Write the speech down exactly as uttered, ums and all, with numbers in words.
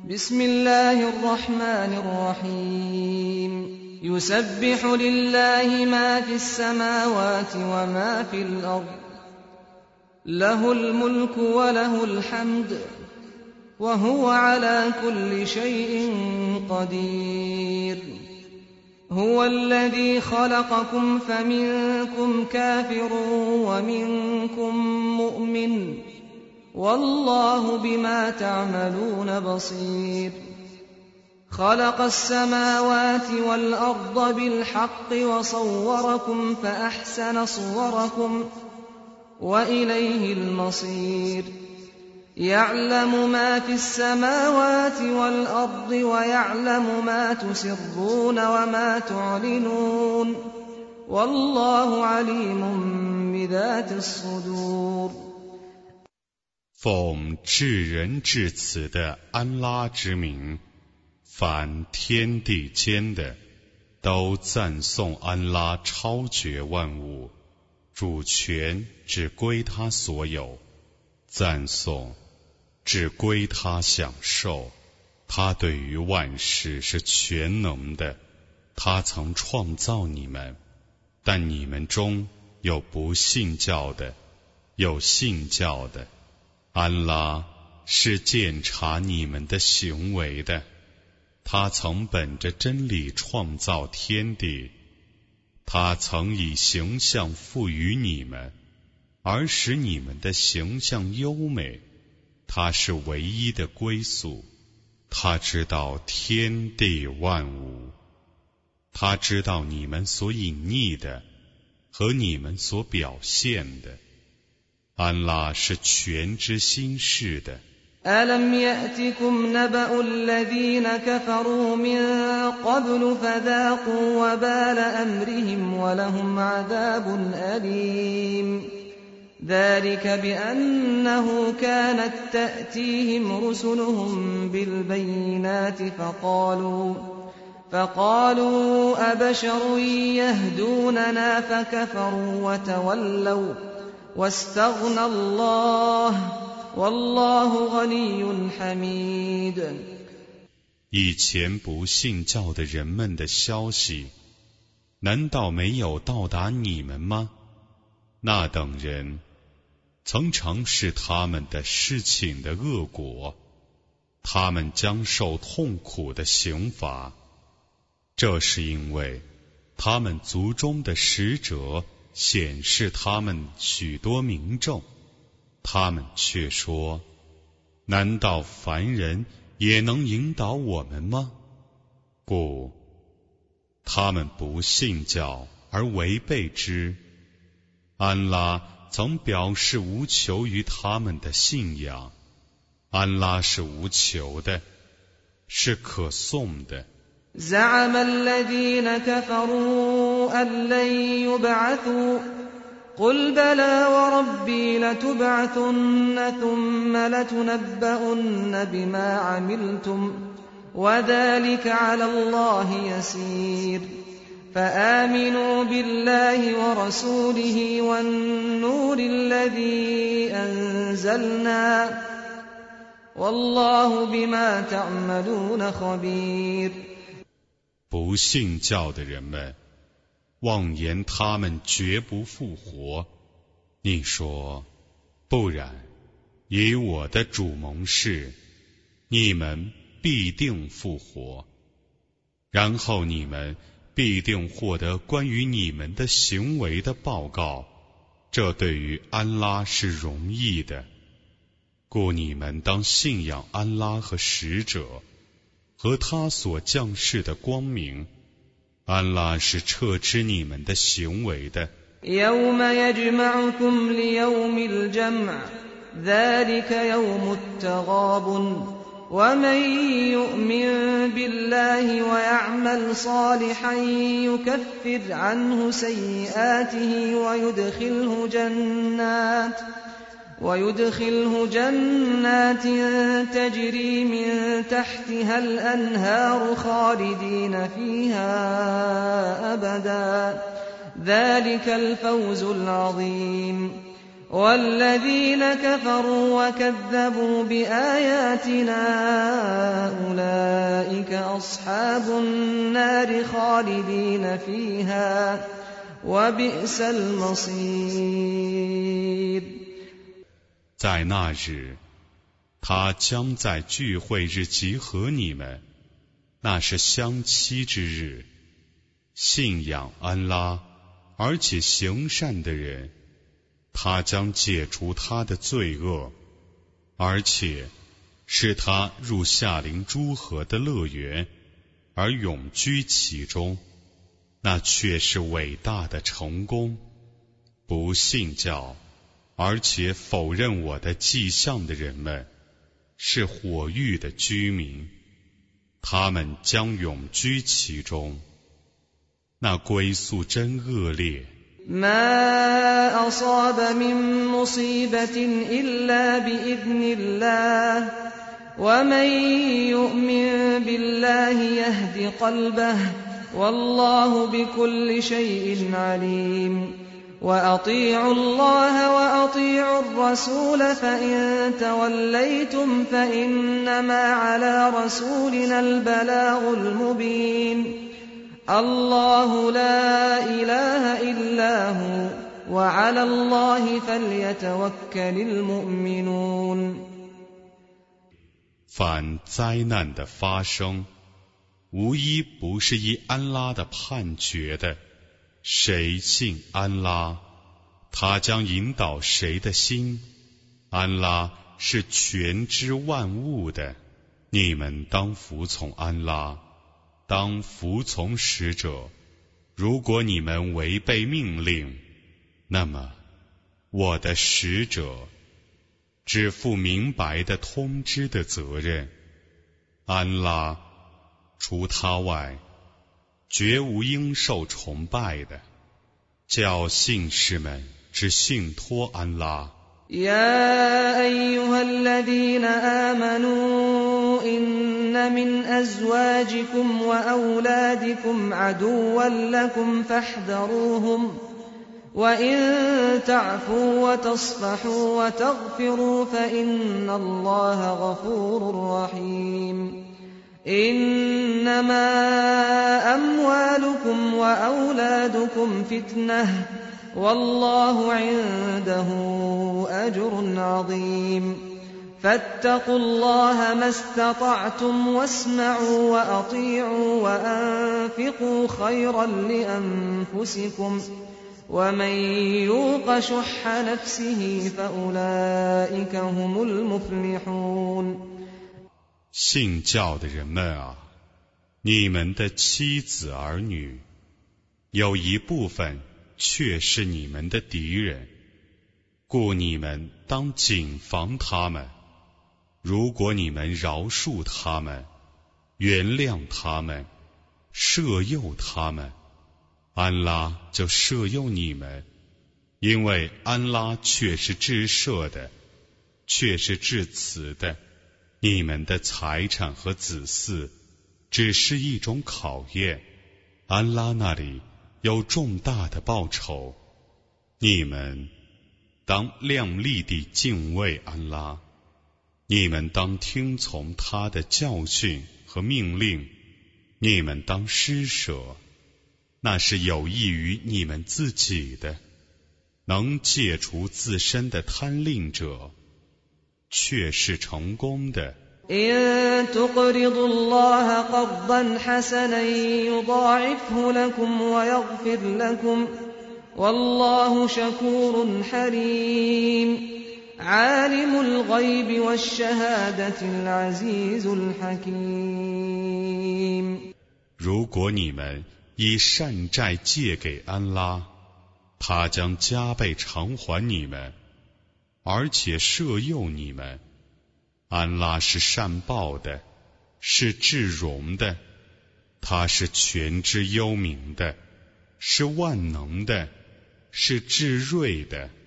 بسم الله الرحمن الرحيم يسبح لله ما في السماوات وما في الأرض له الملك وله الحمد وهو على كل شيء قدير هو الذي خلقكم فمنكم كافر ومنكم مؤمن والله بما تعملون بصير خلق السماوات والأرض بالحق وصوركم فأحسن صوركم وإليه المصير يعلم ما في السماوات والأرض ويعلم ما تسرون وما تعلنون والله عليم بذات الصدور 奉至仁至慈的安拉之名，凡天地间的都赞颂安拉超绝万物，主权只归他所有，赞颂只归他享受，他对于万事是全能的，他曾创造你们，但你们中有不信教的，有信教的。安拉是鉴察你们的行为的，他曾本着真理创造天地，他曾以形象赋予你们，而使你们的形象优美，他是唯一的归宿，他知道天地万物，他知道你们所隐匿的和你们所表现的，安拉是全知心事的。 ألم يأتكم نبأ الذين كفروا من قبل فذاقوا وبال أمرهم ولهم عذاب أليم ذلك بأنه كانت تأتيهم رسلهم بالبينات فقالوا فقالوا أبشر يهدوننا فكفروا وتولوا واستغنى الله والله غني حميد。 以前不信教的人们的消息，难道没有到达你们吗？那等人曾尝试他们的事情的恶果，他们将受痛苦的刑罚，这是因为他们族中的使者显示他们许多明证，他们却说，难道凡人也能引导我们吗？故他们不信教而违背之，安拉曾表示无求于他们的信仰，安拉是无求的，是可颂的。 زعم الذين كفروا أن لن يبعثوا قل بلى وربي لتبعثن ثم لتنبؤن بما عملتم وذلك على الله يسير فآمنوا بالله ورسوله والنور الذي أنزلنا والله بما تعملون خبير。 不信教的人们妄言他们绝不复活，你说，不然，以我的主盟誓，你们必定复活，然后你们必定获得关于你们的行为的报告，这对于安拉是容易的，故你们当信仰安拉和使者和他所降世的光明，安拉是彻知你们的行为的。 يوم يجمعكم ليوم الجمع ذلك يوم التغابن ومن يؤمن بالله ويعمل صالحا يكفر عنه سيئاته ويدخله جنات ويدخله جنات تجري من تحتها الأنهار خالدين فيها أبدا ذلك الفوز العظيم والذين كفروا وكذبوا بآياتنا أولئك أصحاب النار خالدين فيها وبئس المصير。 在那日，他将在聚会日集合你们，那是相期之日。信仰安拉而且行善的人，他将解除他的罪恶，而且使他入夏灵诸河的乐园，而永居其中，那却是伟大的成功。不信教而且否认我的迹象的人们，是火狱的居民，他们将永居其中，那归宿真恶劣。 ما أصاب من مصيبة إلا بإذن الله ومن يؤمن بالله يهد قلبه والله بكل شيء عليم وأطيعوا الله وأطيعوا الرسول فإن توليتم فإنما على رسولنا البلاغ المبين الله لا إله إلا هو وعلى الله فليتوكل المؤمنون。 凡灾难的发生，无一不是依安拉的判决的。谁信安拉，他将引导谁的心。安拉是全知万物的，你们当服从安拉，当服从使者。如果你们违背命令，那么我的使者只负明白的通知的责任。安拉除他外，绝无应受崇拜的，叫信士们只信托安拉。 يا أيها الذين آمنوا إن من أزواجكم وأولادكم عدوا لكم فاحذروهم وإن تعفوا وتصفحوا وتغفروا فإن الله غفور رحيم إنما أموالكم وأولادكم فتنة والله عنده أجر عظيم فاتقوا الله ما استطعتم واسمعوا وأطيعوا وأنفقوا خيرا لأنفسكم ومن يوق شح نفسه فأولئك هم المفلحون。 信教的人们啊，你们的妻子儿女，有一部分却是你们的敌人，故你们当谨防他们。如果你们饶恕他们，原谅他们，赦宥他们，安拉就赦宥你们，因为安拉却是至赦的，却是至慈的。你们的财产和子嗣只是一种考验，安拉那里有重大的报酬。你们当亮丽地敬畏安拉，你们当听从他的教训和命令，你们当施舍，那是有益于你们自己的。能戒除自身的贪吝者，却是成功的。 إن تقرضوا الله قرضا حسنا يضاعفه لكم ويغفر لكم والله شكور حليم عالم الغيب والشهادة العزيز الحكيم。 如果你们以善债借给安拉，他将加倍偿还你们，而且赦宥你们。安拉是善报的，是至荣的，他是全知幽冥的，是万能的，是至睿的。